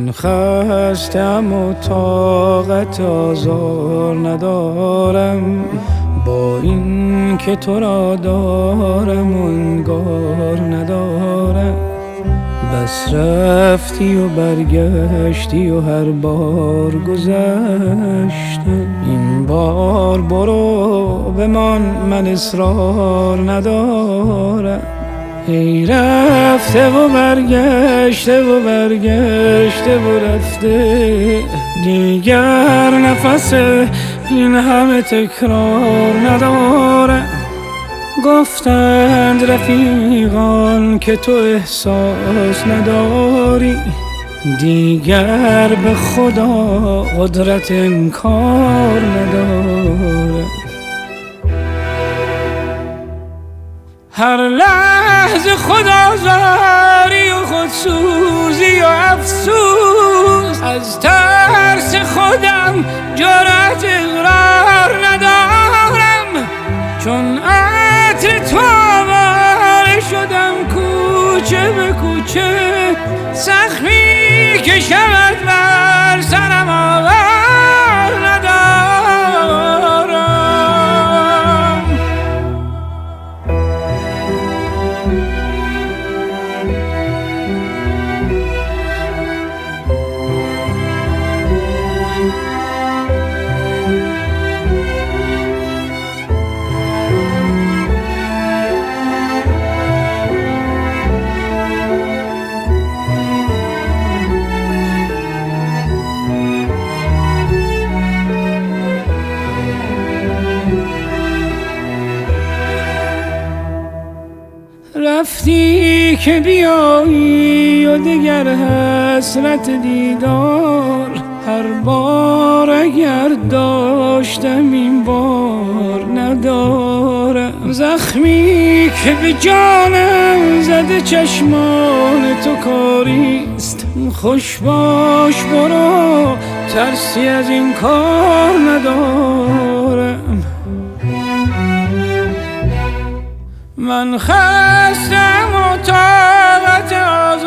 من خستم و طاقت آزار ندارم، با این که تو را دارم و انگار ندارم. بس رفتی و برگشتی و هر بار گذشتم، این بار برو بمان، من اصرار ندارم. ای رفته و برگشته و برگشته و رفته، دیگر نفس این همه تکرار ندارم. گفتند رفیقان که تو احساس نداری، دیگر به خدا قدرت انکار ندارم. هر لحظه خودآزاری و خودسوزی و افسوس، از ترس خودم جرأت اقرار ندارم. چون عطر تو آواره شدم کوچه به کوچه، زخمی که شود بر سرم آور ندارم. رفتی که بیایی و دیگر حسرت دیدار، هر بار اگر داشتم این بار ندارم. زخمی که به جانم زده چشمان تو کاریست، خوش باش برو، ترسی از این کار ندارم. من خستم و طاقت